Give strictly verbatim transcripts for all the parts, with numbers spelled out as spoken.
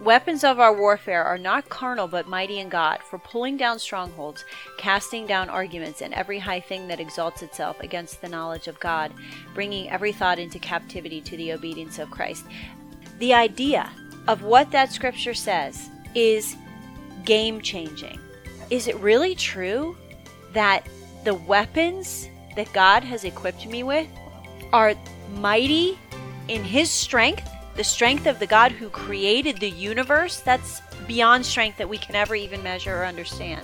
weapons of our warfare are not carnal, but mighty in God, for pulling down strongholds, casting down arguments, and every high thing that exalts itself against the knowledge of God, bringing every thought into captivity to the obedience of Christ. The idea of what that scripture says is game-changing. Is it really true that the weapons that God has equipped me with are mighty in His strength, the strength of the God who created the universe? That's beyond strength that we can ever even measure or understand.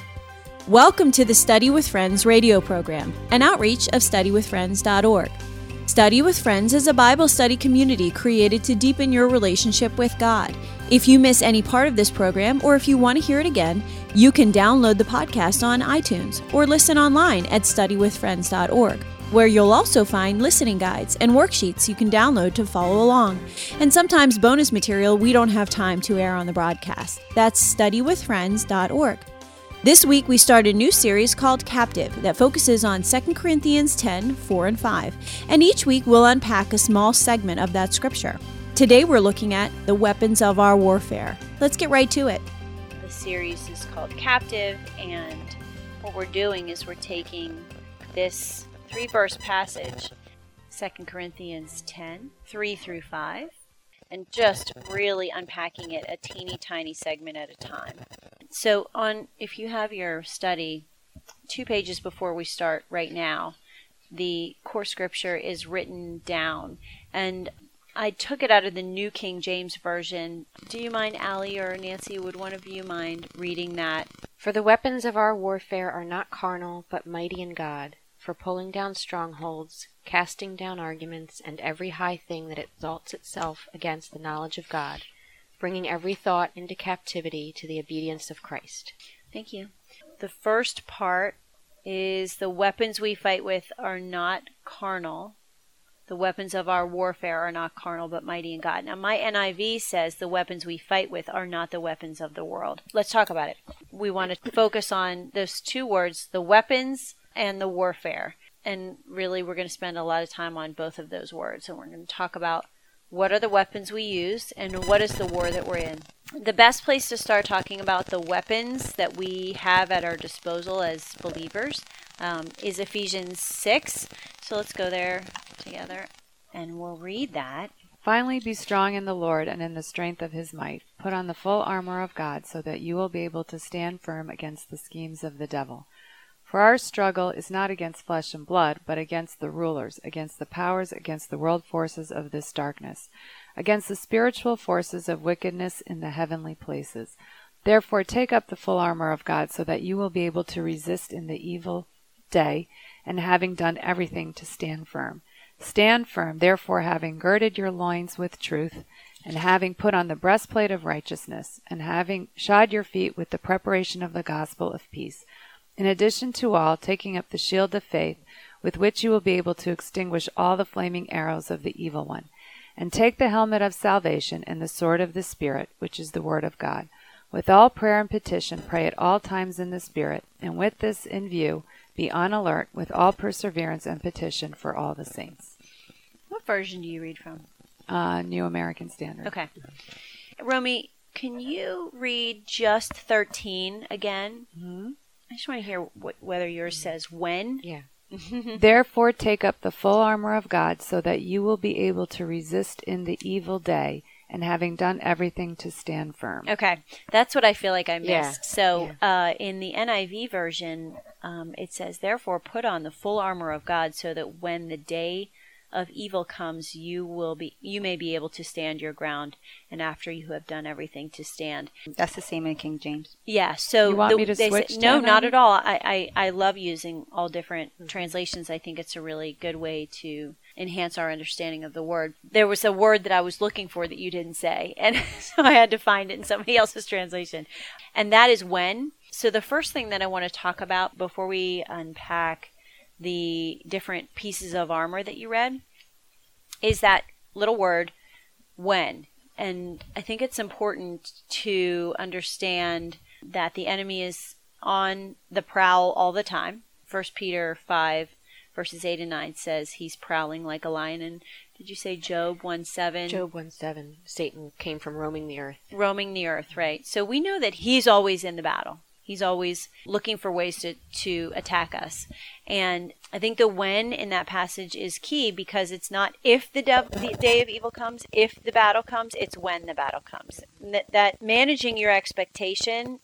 Welcome to the Study with Friends radio program, an outreach of study with friends dot org. Study with Friends is a Bible study community created to deepen your relationship with God. If you miss any part of this program, or if you want to hear it again, you can download the podcast on iTunes or listen online at study with friends dot org, where you'll also find listening guides and worksheets you can download to follow along, and sometimes bonus material we don't have time to air on the broadcast. That's study with friends dot org. This week we start a new series called Captive that focuses on Second Corinthians ten, four and five, and each week we'll unpack a small segment of that scripture. Today we're looking at the weapons of our warfare. Let's get right to it. The series is called Captive, and what we're doing is we're taking this three-verse passage, Second Corinthians ten, three through five, and just really unpacking it a teeny tiny segment at a time. So on, if you have your study, two pages before we start right now, the core scripture is written down, and I took it out of the New King James Version. Do you mind, Allie or Nancy, would one of you mind reading that? For the weapons of our warfare are not carnal, but mighty in God, for pulling down strongholds, casting down arguments, and every high thing that exalts itself against the knowledge of God, bringing every thought into captivity to the obedience of Christ. Thank you. The first part is the weapons we fight with are not carnal. The weapons of our warfare are not carnal, but mighty in God. Now, my N I V says the weapons we fight with are not the weapons of the world. Let's talk about it. We want to focus on those two words, the weapons and the warfare. And really, we're going to spend a lot of time on both of those words. And we're going to talk about what are the weapons we use and what is the war that we're in. The best place to start talking about the weapons that we have at our disposal as believers um, is Ephesians six. So let's go there together and we'll read that. Finally, be strong in the Lord and in the strength of His might. Put on the full armor of God so that you will be able to stand firm against the schemes of the devil. For our struggle is not against flesh and blood, but against the rulers, against the powers, against the world forces of this darkness, against the spiritual forces of wickedness in the heavenly places. Therefore take up the full armor of God so that you will be able to resist in the evil day, and having done everything, to stand firm. Stand firm, therefore, having girded your loins with truth, and having put on the breastplate of righteousness, and having shod your feet with the preparation of the gospel of peace. In addition to all, taking up the shield of faith, with which you will be able to extinguish all the flaming arrows of the evil one. And take the helmet of salvation and the sword of the Spirit, which is the word of God. With all prayer and petition, pray at all times in the Spirit, and with this in view, be on alert with all perseverance and petition for all the saints. What version do you read from? Uh, New American Standard. Okay. Romy, can you read just thirteen again? Mm-hmm. I just want to hear wh- whether yours says when. Yeah. Therefore take up the full armor of God so that you will be able to resist in the evil day, and having done everything, to stand firm. Okay. That's what I feel like I missed. Yeah. So uh, in the N I V version, um, it says, therefore put on the full armor of God so that when the day of evil comes, you will be, you may be able to stand your ground, and after you have done everything, to stand. That's the same in King James. Yeah. So You want the, me to they switch say, to no, N I V? not at all. I, I, I love using all different mm-hmm. translations. I think it's a really good way to enhance our understanding of the word. There was a word that I was looking for that you didn't say, and so I had to find it in somebody else's translation. And that is when. So the first thing that I want to talk about before we unpack the different pieces of armor that you read is that little word, when. And I think it's important to understand that the enemy is on the prowl all the time. First Peter five verses eight and nine says he's prowling like a lion and Did you say Job one seven? Job one seven. Satan came from roaming the earth. Roaming the earth, right. So we know that he's always in the battle. He's always looking for ways to, to attack us. And I think the when in that passage is key, because it's not if the, dev- the day of evil comes, if the battle comes, it's when the battle comes. That, that managing your expectation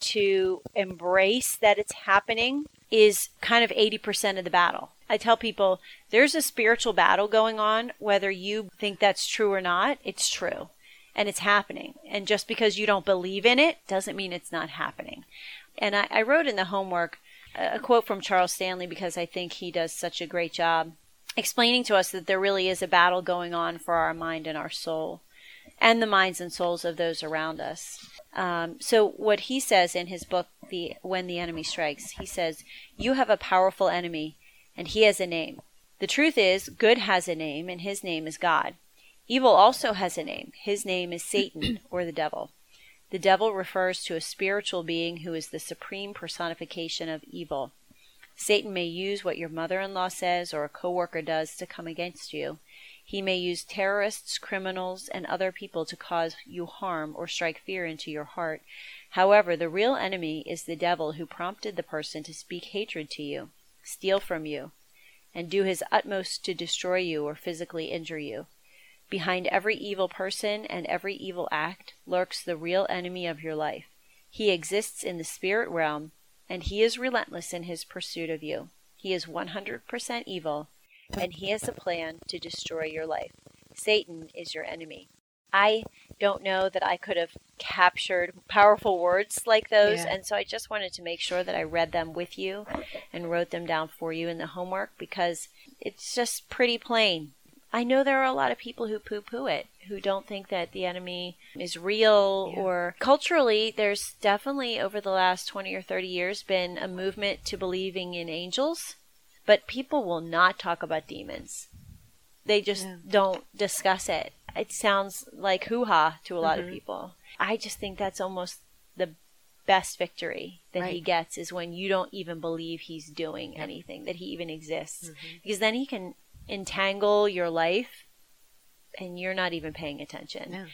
to embrace that it's happening is kind of eighty percent of the battle. I tell people there's a spiritual battle going on, whether you think that's true or not, it's true. And it's happening. And just because you don't believe in it doesn't mean it's not happening. And I, I wrote in the homework a quote from Charles Stanley, because I think he does such a great job explaining to us that there really is a battle going on for our mind and our soul, and the minds and souls of those around us. Um, so what he says in his book, the When the Enemy Strikes, he says, you have a powerful enemy, and he has a name. The truth is, good has a name, and his name is God. Evil also has a name. His name is Satan, or the devil. The devil refers to a spiritual being who is the supreme personification of evil. Satan may use what your mother-in-law says or a coworker does to come against you. He may use terrorists, criminals, and other people to cause you harm or strike fear into your heart. However, the real enemy is the devil, who prompted the person to speak hatred to you, steal from you, and do his utmost to destroy you or physically injure you. Behind every evil person and every evil act lurks the real enemy of your life. He exists in the spirit realm, and he is relentless in his pursuit of you. He is one hundred percent evil, and he has a plan to destroy your life. Satan is your enemy. I don't know that I could have captured powerful words like those, Yeah. and so I just wanted to make sure that I read them with you and wrote them down for you in the homework, because it's just pretty plain. I know there are a lot of people who poo-poo it, who don't think that the enemy is real, Yeah. or culturally, there's definitely over the last twenty or thirty years been a movement to believing in angels, but people will not talk about demons. They just Yeah. don't discuss it. It sounds like hoo-ha to a lot Mhm. of people. I just think that's almost the best victory that he Right. gets, is when you don't even believe he's doing anything, that he even exists. Mhm. Because then he can entangle your life and you're not even paying attention. Yeah.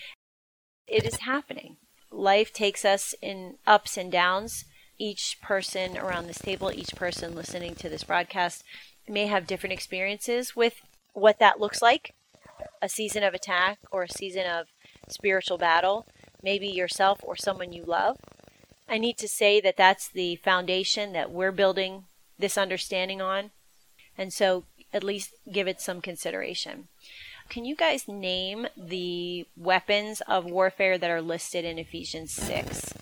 It is happening. Life takes us in ups and downs. Each person around this table, each person listening to this broadcast may have different experiences with what that looks like. A season of attack or a season of spiritual battle, maybe yourself or someone you love. I need to say that that's the foundation that we're building this understanding on. And so at least give it some consideration. Can you guys name the weapons of warfare that are listed in Ephesians six,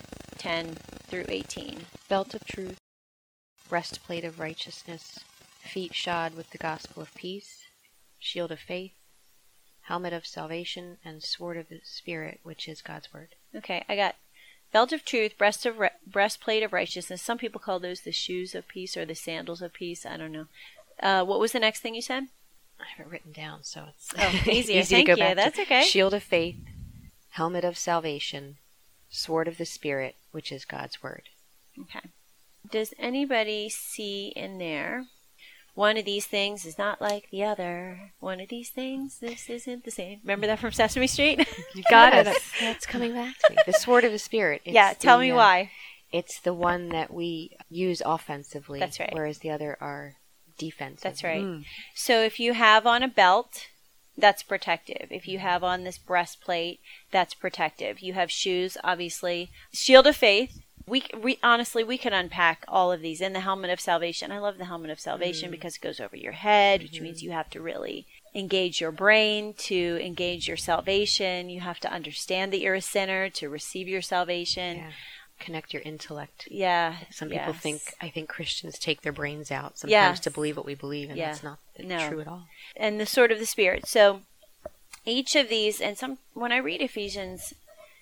ten through eighteen? Belt of truth, breastplate of righteousness, feet shod with the gospel of peace, shield of faith, helmet of salvation, and sword of the Spirit, which is God's word. Okay, I got belt of truth, breast of re- breastplate of righteousness. Some people call those the shoes of peace or the sandals of peace. I don't know. Uh, what was the next thing you said? I have it written down, so it's Oh, easier. easy Thank to go you. back That's to. okay. Shield of faith, helmet of salvation, sword of the Spirit, which is God's word. Okay. Does anybody see in there, one of these things is not like the other. One of these things, this isn't the same. Remember that from Sesame Street? You got Yes, it. That's coming back to me. The sword of the Spirit. It's yeah, tell the, me uh, why. It's the one that we use offensively. That's right. Whereas the other are defensive. That's right. Mm. So if you have on a belt, that's protective. If you have on this breastplate, that's protective. You have shoes, obviously. Shield of faith. We, we honestly, we could unpack all of these. And the helmet of salvation. I love the helmet of salvation Mm. because it goes over your head, which Mhm. means you have to really engage your brain to engage your salvation. You have to understand that you're a sinner to receive your salvation. Yeah. Connect your intellect. Yeah. Some people yes. think, I think Christians take their brains out sometimes Yes. to believe what we believe, and Yeah. that's not No. true at all. And the sword of the Spirit. So each of these, and some when I read Ephesians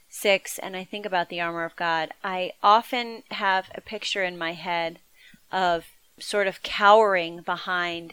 six and I think about the armor of God, I often have a picture in my head of sort of cowering behind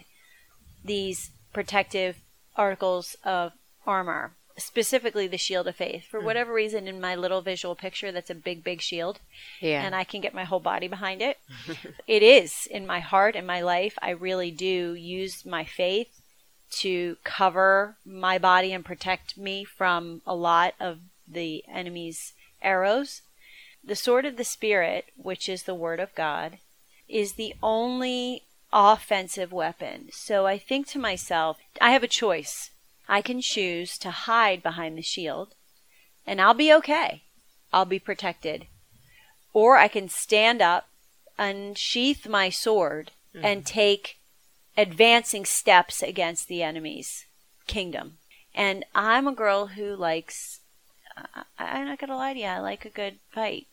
these protective articles of armor, specifically the shield of faith. For whatever reason, in my little visual picture, that's a big, big shield. Yeah. And I can get my whole body behind it. It is in my heart and my life. I really do use my faith to cover my body and protect me from a lot of the enemy's arrows. The sword of the Spirit, which is the Word of God, is the only offensive weapon. So I think to myself, I have a choice. I can choose to hide behind the shield, and I'll be okay. I'll be protected. Or I can stand up, unsheath my sword, mm-hmm. and take advancing steps against the enemy's kingdom. And I'm a girl who likes, I, I'm not going to lie to you, I like a good fight.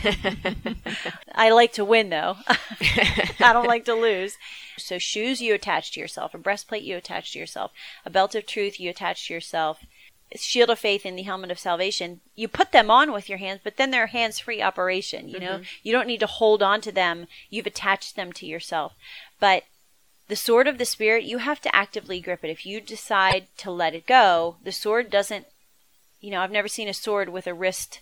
I like to win, though. I don't like to lose. So shoes you attach to yourself, a breastplate you attach to yourself, a belt of truth you attach to yourself, shield of faith and the helmet of salvation. You put them on with your hands, but then they're hands-free operation. You know, mm-hmm. you don't need to hold on to them. You've attached them to yourself. But the sword of the Spirit, you have to actively grip it. If you decide to let it go, the sword doesn't, you know, I've never seen a sword with a wrist.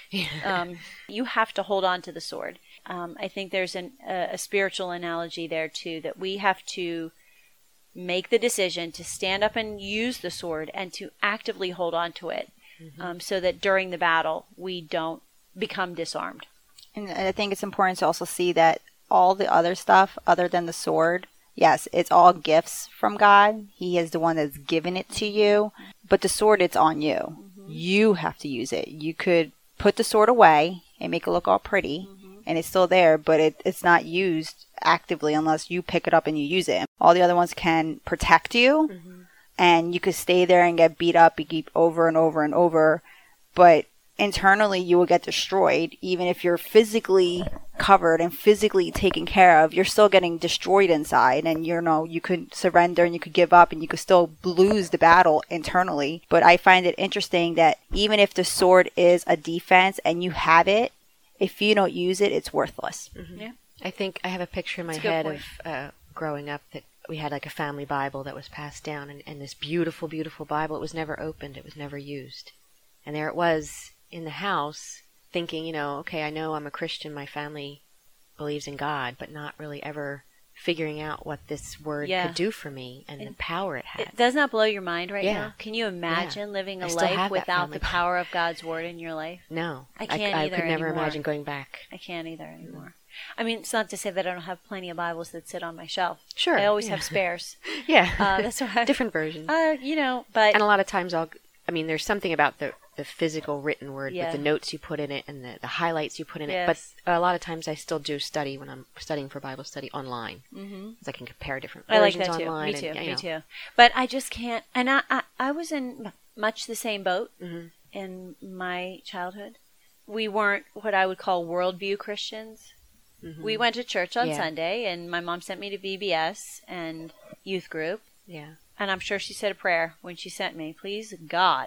um, you have to hold on to the sword. Um, I think there's an, a, a spiritual analogy there too, that we have to make the decision to stand up and use the sword and to actively hold on to it, mm-hmm. um, so that during the battle we don't become disarmed. And I think it's important to also see that all the other stuff other than the sword, yes, it's all gifts from God. He is the one that's given it to you. But the sword, it's on you. Mm-hmm. You have to use it. You could put the sword away and make it look all pretty, mm-hmm. and it's still there, but it, it's not used actively unless you pick it up and you use it. All the other ones can protect you, mm-hmm. and you could stay there and get beat up, you keep over and over and over, but internally you will get destroyed. Even if you're physically covered and physically taken care of, you're still getting destroyed inside, and you know you could surrender and you could give up and you could still lose the battle internally. But I find it interesting that even if the sword is a defense and you have it, if you don't use it, it's worthless. Mm-hmm. Yeah, I think I have a picture in my head of uh, growing up that we had like a family Bible that was passed down, and, and this beautiful, beautiful Bible. It was never opened. It was never used. And there it was in the house thinking, you know, okay, I know I'm a Christian. My family believes in God, but not really ever figuring out what this word yeah. could do for me and, and the power it had. It does not blow your mind right yeah. now? Can you imagine yeah. living a I still life have that without the Bible. Power of God's word in your life? No. I can't I, either I could never anymore. imagine going back. I can't either anymore. I mean, it's not to say that I don't have plenty of Bibles that sit on my shelf. Sure. I always yeah. have spares. yeah. Uh, that's what I, different versions. Uh, you know, but... And a lot of times I'll... I mean, there's something about the the physical written word yeah. with the notes you put in it and the, the highlights you put in yes. it. But a lot of times I still do study when I'm studying for Bible study online. Mm-hmm. Because I can compare different I like versions that too. online. Me too. And, Me you know. too. But I just can't... And I, I, I was in much the same boat mm-hmm. in my childhood. We weren't what I would call worldview Christians. Mm-hmm. We went to church on yeah. Sunday, and my mom sent me to V B S and youth group. Yeah. And I'm sure she said a prayer when she sent me. Please, God,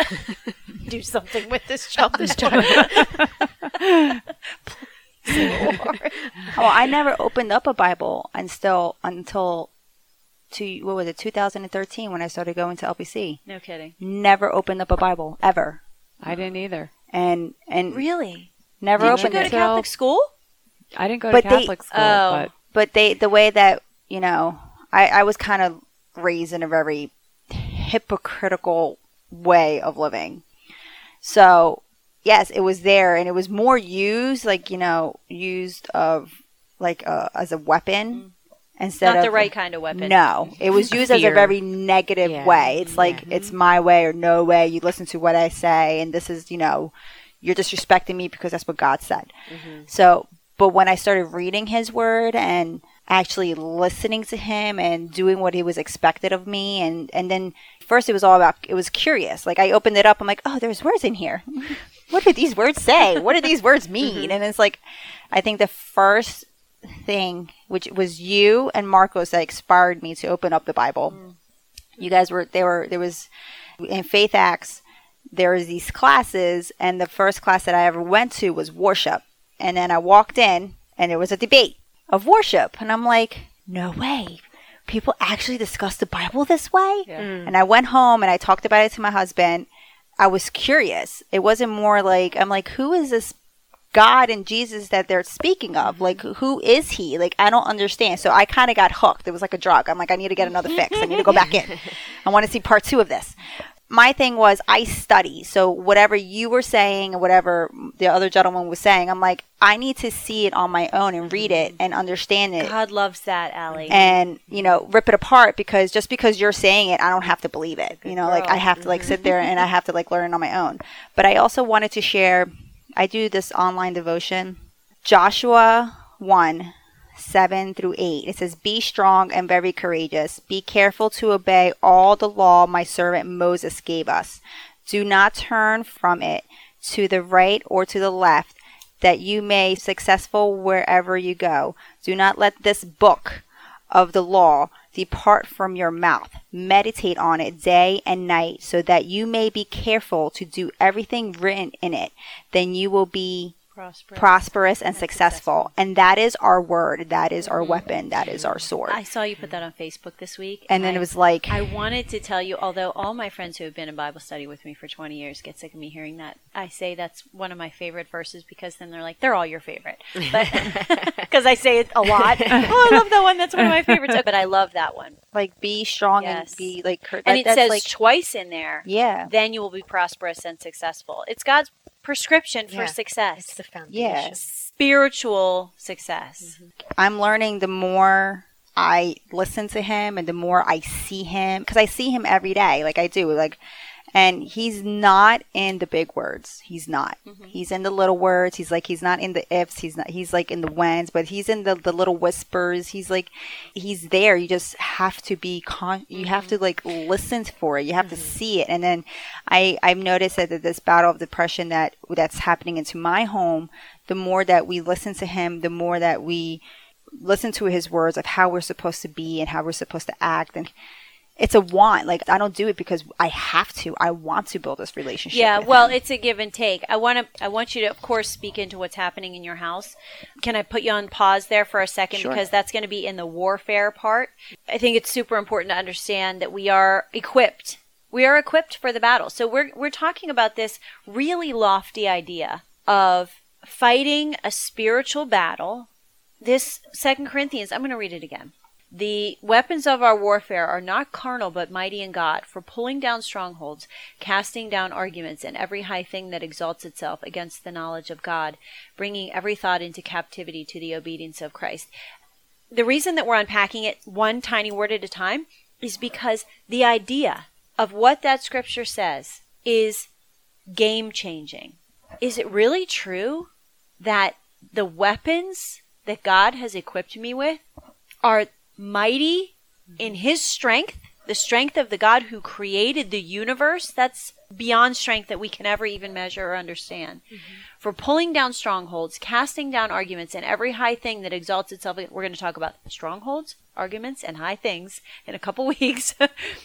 do something with this child. This child. Please, Lord. Oh, I never opened up a Bible until until to what was it, two thousand thirteen, when I started going to L P C. No kidding. Never opened up a Bible ever. I didn't either. And and Really? never Did you opened go it. to Catholic school? I didn't go But to they- Catholic school, Oh. but But they, the way that, you know, I, I was kind of raised in a very hypocritical way of living. So, yes, it was there, and it was more used, like, you know, used of, like, uh, as a weapon. Mm. Instead Not of the right kind of weapon. No, it was used as a Fear. very negative Yeah. way. It's like, Yeah. it's my way or no way. You listen to what I say, and this is, you know, you're disrespecting me because that's what God said. Mm-hmm. So, but when I started reading his word and actually listening to him and doing what he was expected of me, and, and then first it was all about, it was curious. Like, I opened it up, I'm like, oh, there's words in here. What did these words say? What do these words mean? Mm-hmm. And it's like, I think the first thing, which was you and Marcos, that inspired me to open up the Bible. Mm. You guys were, there were, there was, in Faith Acts, there was these classes, and the first class that I ever went to was worship. And then I walked in, and there was a debate of worship. And I'm like, no way. People actually discuss the Bible this way? Yeah. Mm. And I went home, and I talked about it to my husband. I was curious. It wasn't more like, I'm like, who is this God and Jesus that they're speaking of? Like, who is he? Like, I don't understand. So I kind of got hooked. It was like a drug. I'm like, I need to get another fix. I need to go back in. I want to see part two of this. My thing was I study. So whatever you were saying, or whatever the other gentleman was saying, I'm like, I need to see it on my own and read it and understand it. God loves that, Allie. And, you know, rip it apart, because just because you're saying it, I don't have to believe it. Good you know, girl. like I have to like sit there and I have to like learn on my own. But I also wanted to share, I do this online devotion, Joshua one, seven through eight. It says, be strong and very courageous. Be careful to obey all the law my servant Moses gave us. Do not turn from it to the right or to the left, that you may be successful wherever you go. Do not let this book of the law depart from your mouth. Meditate on it day and night, so that you may be careful to do everything written in it. Then you will be prosperous, prosperous and successful. And that is our word. That is our weapon. That is our sword. I saw you put that on Facebook this week. And then I, it was like, I wanted to tell you, although all my friends who have been in Bible study with me for twenty years get sick of me hearing that, I say that's one of my favorite verses, because then they're like, they're all your favorite. But because I say it a lot. Oh, I love that one. That's one of my favorites. But I love that one. like, be strong Yes. and be like, that, And it that's says like, twice in there, yeah. then you will be prosperous and successful. It's God's prescription for Yeah. success. It's the foundation. Yes. Spiritual success. I'm learning the more I listen to him and the more I see him, because I see him every day, like I do, like, and he's not in the big words. He's not. Mm-hmm. He's in the little words. He's like, he's not in the ifs. He's not, he's like in the whens, but he's in the, the little whispers. He's like, he's there. You just have to be con, you have to like listen for it. You have mm-hmm. to see it. And then I, I've noticed that this battle of depression that that's happening into my home, the more that we listen to him, the more that we listen to his words of how we're supposed to be and how we're supposed to act. And it's a want. Like, I don't do it because I have to. I want to build this relationship. Yeah, with well, him. it's a give and take. I want to. I want you to, of course, speak into what's happening in your house. Can I put you on pause there for a second? Sure. Because that's going to be in the warfare part. I think it's super important to understand that we are equipped. We are equipped for the battle. So we're we're talking about this really lofty idea of fighting a spiritual battle. This Second Corinthians, I'm going to read it again. The weapons of our warfare are not carnal, but mighty in God, for pulling down strongholds, casting down arguments, and every high thing that exalts itself against the knowledge of God, bringing every thought into captivity to the obedience of Christ. The reason that we're unpacking it one tiny word at a time is because the idea of what that scripture says is game-changing. Is it really true that the weapons that God has equipped me with are mighty in his strength, the strength of the God who created the universe? That's beyond strength that we can ever even measure or understand. Mm-hmm. For pulling down strongholds, casting down arguments, and every high thing that exalts itself. We're going to talk about strongholds, arguments, and high things in a couple weeks.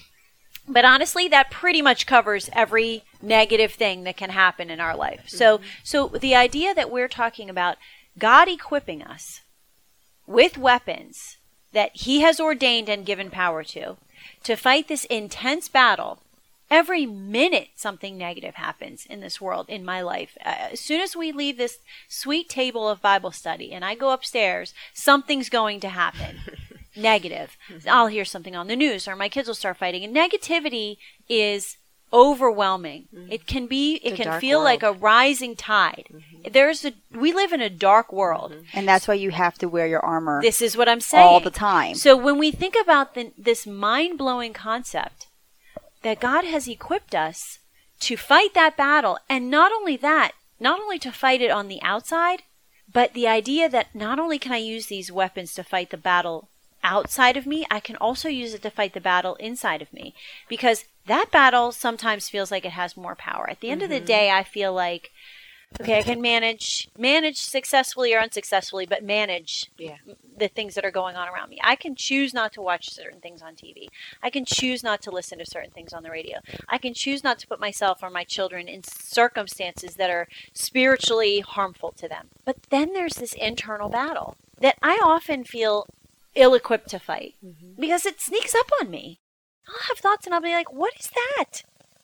But honestly, that pretty much covers every negative thing that can happen in our life. Mm-hmm. So, so the idea that we're talking about God equipping us with weapons that he has ordained and given power to, to fight this intense battle. Every minute something negative happens in this world, in my life. Uh, as soon as we leave this sweet table of Bible study and I go upstairs, something's going to happen. Negative. Mm-hmm. I'll hear something on the news, or my kids will start fighting. And negativity is overwhelming. Mm-hmm. It can be, it it's can feel world. like a rising tide. Mm-hmm. There's a, we live in a dark world. Mm-hmm. And that's why you have to wear your armor. This is what I'm saying. All the time. So when we think about the, this mind-blowing concept that God has equipped us to fight that battle, and not only that, not only to fight it on the outside, but the idea that not only can I use these weapons to fight the battle outside of me, I can also use it to fight the battle inside of me. Because that battle sometimes feels like it has more power. At the end mm-hmm. of the day, I feel like, okay, I can manage manage successfully or unsuccessfully, but manage yeah. the things that are going on around me. I can choose not to watch certain things on T V. I can choose not to listen to certain things on the radio. I can choose not to put myself or my children in circumstances that are spiritually harmful to them. But then there's this internal battle that I often feel ill-equipped to fight mm-hmm. because it sneaks up on me. I'll have thoughts and I'll be like, what is that?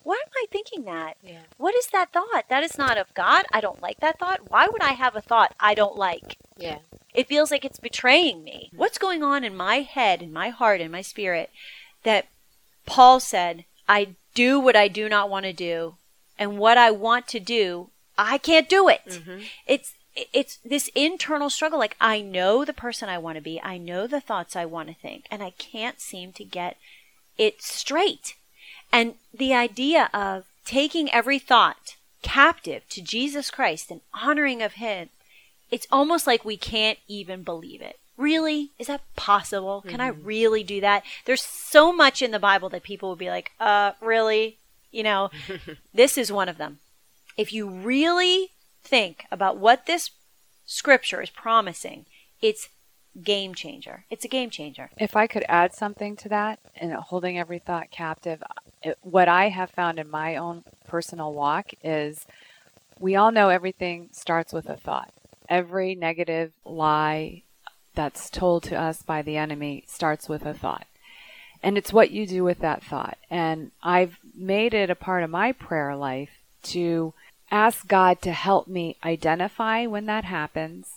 why am I thinking that? Yeah. What is that thought? That is not of God. I don't like that thought. Why would I have a thought I don't like? Yeah. It feels like it's betraying me. What's going on in my head, in my heart, in my spirit that Paul said, I do what I do not want to do, and what I want to do, I can't do it. Mm-hmm. It's it's this internal struggle. Like, I know the person I want to be. I know the thoughts I want to think, and I can't seem to get it straight. And the idea of taking every thought captive to Jesus Christ and honoring of him, it's almost like we can't even believe it. Really? Is that possible? Mm-hmm. Can I really do that? There's so much in the Bible that people would be like, uh, really? You know, this is one of them. If you really think about what this scripture is promising, it's game changer. It's a game changer. If I could add something to that, and holding every thought captive, it, what I have found in my own personal walk is we all know everything starts with a thought. Every negative lie that's told to us by the enemy starts with a thought. And it's what you do with that thought. And I've made it a part of my prayer life to ask God to help me identify when that happens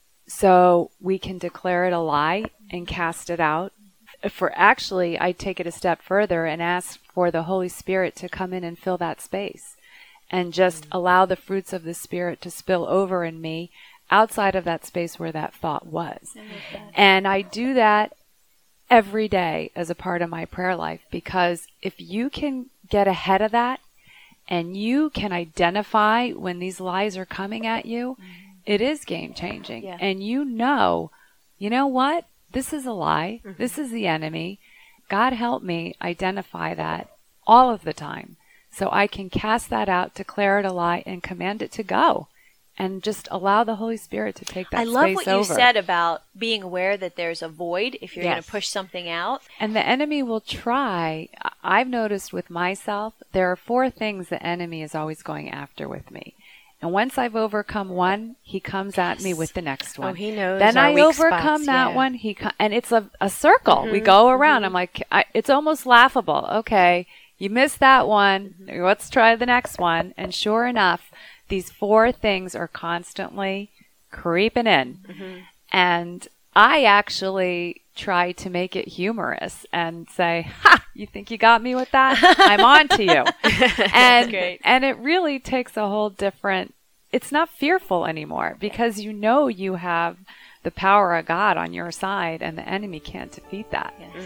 so we can declare it a lie and cast it out. For actually, I take it a step further and ask for the Holy Spirit to come in and fill that space and just allow the fruits of the Spirit to spill over in me outside of that space where that thought was. And I do that every day as a part of my prayer life, because if you can get ahead of that and you can identify when these lies are coming at you, mm-hmm. it is game changing. Yeah. And you know, you know what? This is a lie. Mm-hmm. This is the enemy. God help me identify that all of the time so I can cast that out, declare it a lie, and command it to go. And just allow the Holy Spirit to take that space over. I love what you said about being aware that there's a void if you're yes. going to push something out. And the enemy will try. I've noticed with myself, there are four things the enemy is always going after with me. And once I've overcome one, he comes yes. at me with the next one. Oh, he knows. Then our I weak overcome spots, that yeah. one. He co- and it's a, a circle. Mm-hmm. We go around. Mm-hmm. I'm like, I, it's almost laughable. Okay, you missed that one. Mm-hmm. Let's try the next one. And sure enough, these four things are constantly creeping in. Mm-hmm. And I actually try to make it humorous and say, ha, you think you got me with that? I'm on to you. And, great. And it really takes a whole different, it's not fearful anymore because you know you have the power of God on your side and the enemy can't defeat that. Yes.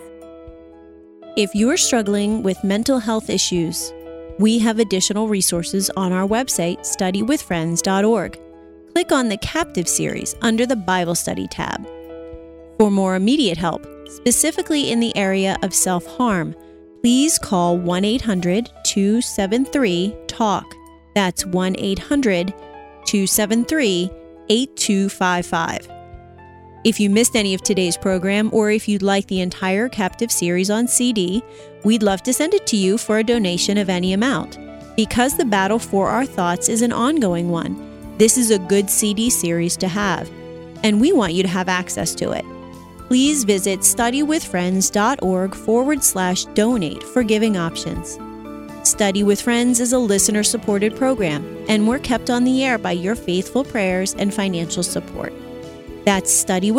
Mm-hmm. If you are struggling with mental health issues, we have additional resources on our website, study with friends dot org. Click on the Captive series under the Bible Study tab. For more immediate help, specifically in the area of self-harm, please call one eight hundred two seven three TALK. That's one eight hundred two seven three eight two five five. If you missed any of today's program, or if you'd like the entire Captive series on C D, we'd love to send it to you for a donation of any amount. Because the battle for our thoughts is an ongoing one, this is a good C D series to have, and we want you to have access to it. Please visit studywithfriends.org forward slash donate for giving options. Study with Friends is a listener-supported program, and we're kept on the air by your faithful prayers and financial support. That's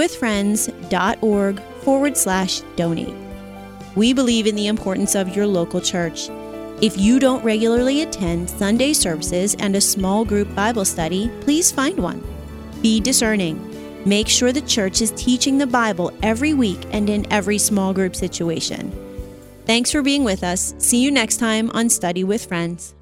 studywithfriends.org forward slash donate. We believe in the importance of your local church. If you don't regularly attend Sunday services and a small group Bible study, please find one. Be discerning. Make sure the church is teaching the Bible every week and in every small group situation. Thanks for being with us. See you next time on Study with Friends.